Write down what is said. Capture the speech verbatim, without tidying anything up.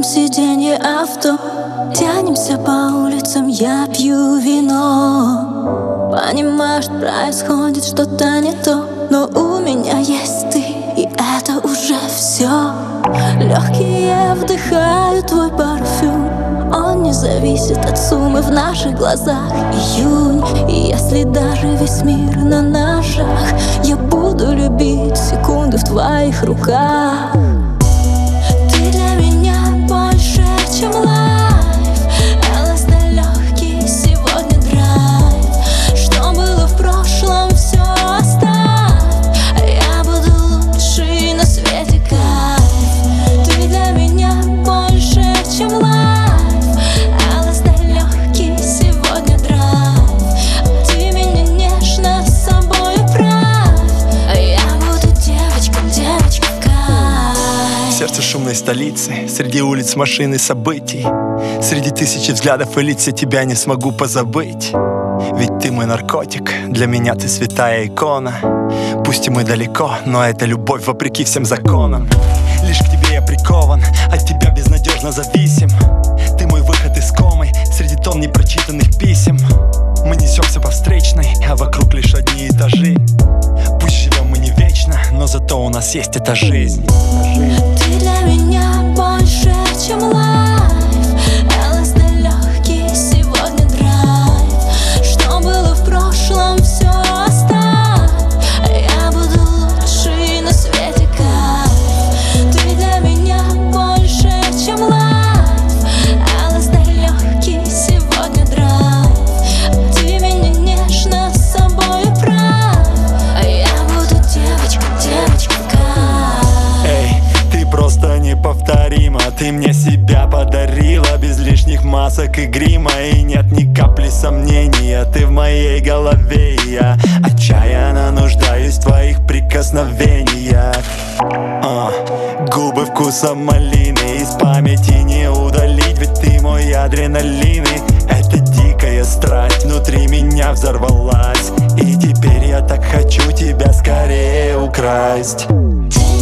заднем сиденье авто. Тянемся по улицам, я пью вино. Понимаю, что происходит что-то не то, но у меня есть ты, и это уже все. Легкие вдыхают твой парфюм, он не зависит от суммы в наших глазах. Июнь, и если даже весь мир на ножах, я буду любить секунды в твоих руках. Ты для меня больше, чем лайф. ЛСД легкий, сегодня драйв. Что было в прошлом, все оставь. Я буду лучший на свете, кайф. Ты для меня больше, чем лайф. ЛСД легкий, сегодня драйв. Ты меня нежно с собой правь. Я буду девочка, девочка, кайф. Сердце шумной столицы, среди улиц, машин и событий, среди тысячи взглядов и лиц я тебя не смогу позабыть. Ведь ты мой наркотик, для меня ты святая икона. Пусть и мы далеко, но это любовь вопреки всем законам. Лишь к тебе я прикован, от тебя безнадежно зависим. Ты мой выход из комы, среди тонн непрочитанных писем. Мы несемся по встречной, а вокруг лишь одни этажи. Пусть живем мы не вечно, но зато у нас есть эта жизнь. Ты для меня больше, чем лайф. ЛСД легкий, сегодня драйв. Что было в прошлом, все оставь. Я буду лучший на свете, кайф. Ты для меня больше, чем лайф. ЛСД легкий, сегодня драйв. Ты меня нежно с собой правь. Я буду девочка, девочка, кайф. Эй, ты просто неповторима. Ты мне себя подарила без лишних масок и грима. И нет ни капли сомнения, ты в моей голове. И я отчаянно нуждаюсь в твоих прикосновениях. а, Губы вкусом малины, из памяти не удалить. Ведь ты мой адреналин, и эта дикая страсть внутри меня взорвалась. И теперь я так хочу тебя скорее украсть. Ты